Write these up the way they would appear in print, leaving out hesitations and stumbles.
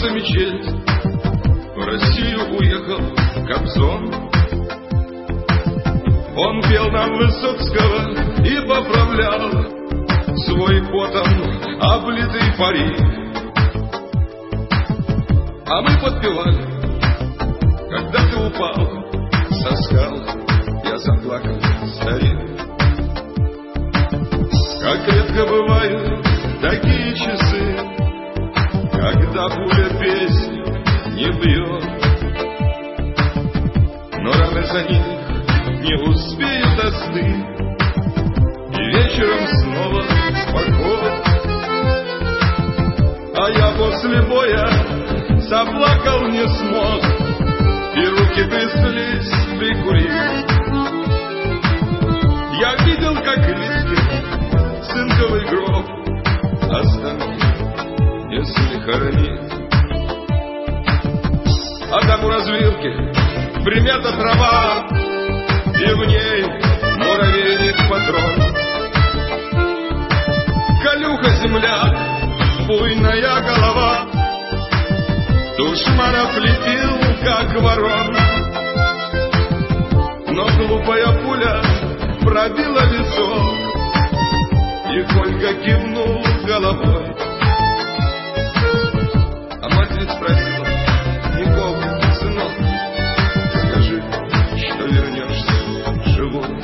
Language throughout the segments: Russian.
за мечеть, в Россию уехал Кобзон. Он пел нам Высоцкого и поправлял свой потом облитый парик. А мы подпевали, когда ты упал со скал, я заплакал, старик. Как редко бывают такие часы, когда пуля песню не бьет, но раны за них не успеют остыть, и вечером снова поход. А я после боя заплакал, не смог, и руки тряслись прикурить. Я видел, как Лискин цинковый гроб останки несли хоронить. А там у развилки примята трава, и в ней муравейник патрон. Колюха земляк, буйная голова, душманов лепил, как ворон. Но глупая пуля пробила висок, и Колька кивнул головой. А мать ведь спросила: Николка, сынок, скажи, что вернешься живой.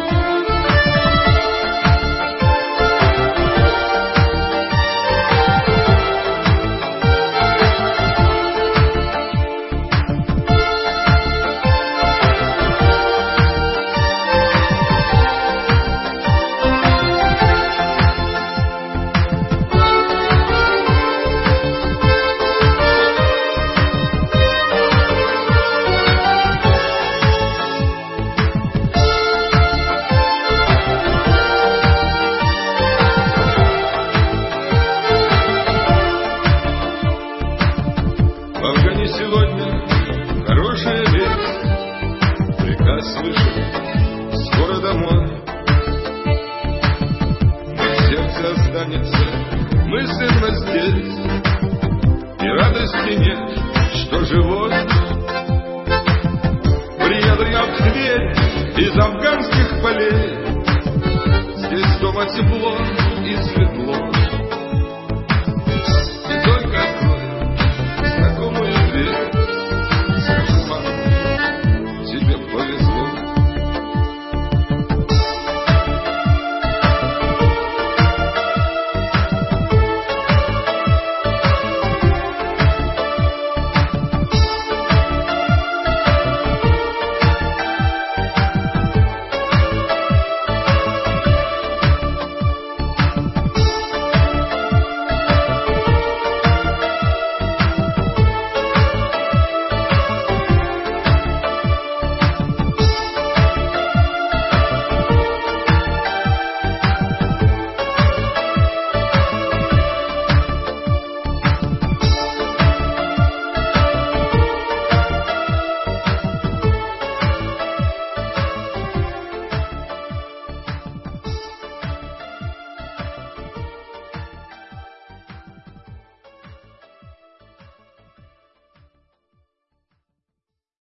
Сегодня хорошая весть, приказ вышел, скоро домой. Но в сердце останется мысленно здесь, и радости нет.